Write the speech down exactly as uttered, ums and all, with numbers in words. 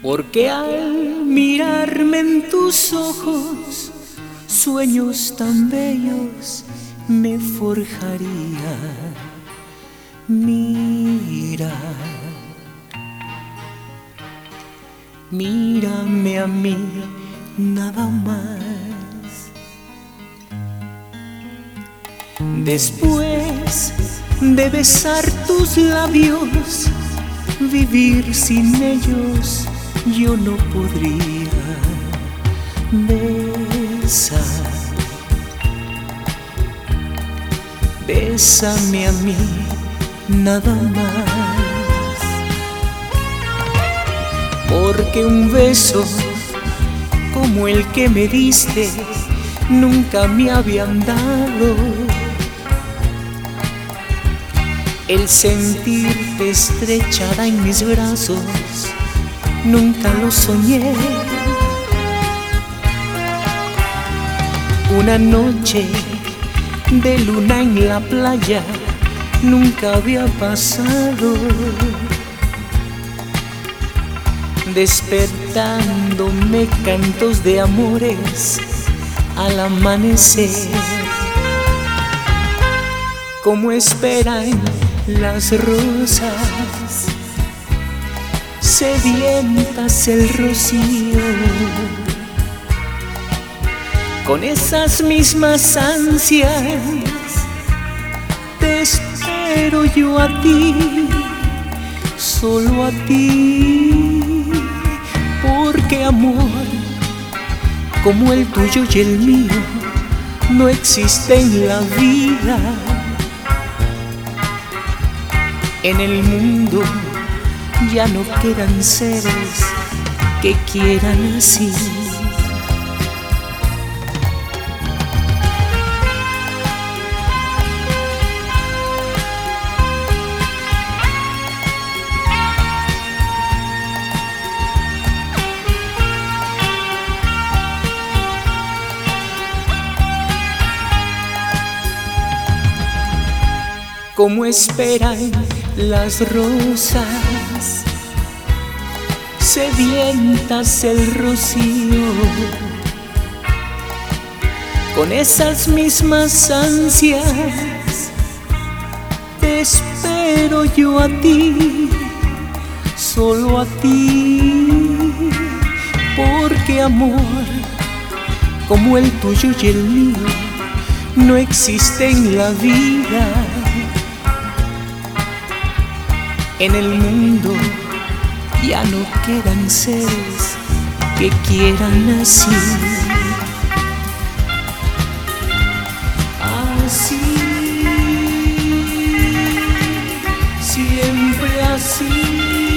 porque al mirarme en tus ojos, sueños tan bellos me forjaría. Mira, mírame a mí, nada más. Después de besar tus labios, vivir sin ellos yo no podría. Besa, bésame a mí, nada más. Porque un beso como el que me diste nunca me habían dado. El sentirte estrechada en mis brazos nunca lo soñé. Una noche de luna en la playa nunca había pasado. Despertándome cantos de amores al amanecer, como esperan las rosas, sedientas el rocío. Con esas mismas ansias te espero yo a ti, solo a ti, porque amor como el tuyo y el mío no existe en la vida. En el mundo ya no quedan seres que quieran así. Como esperan las rosas, sedientas el rocío. Con esas mismas ansias te espero yo a ti, solo a ti, porque amor como el tuyo y el mío no existe en la vida. En el mundo ya no quedan seres que quieran así. Así, siempre así.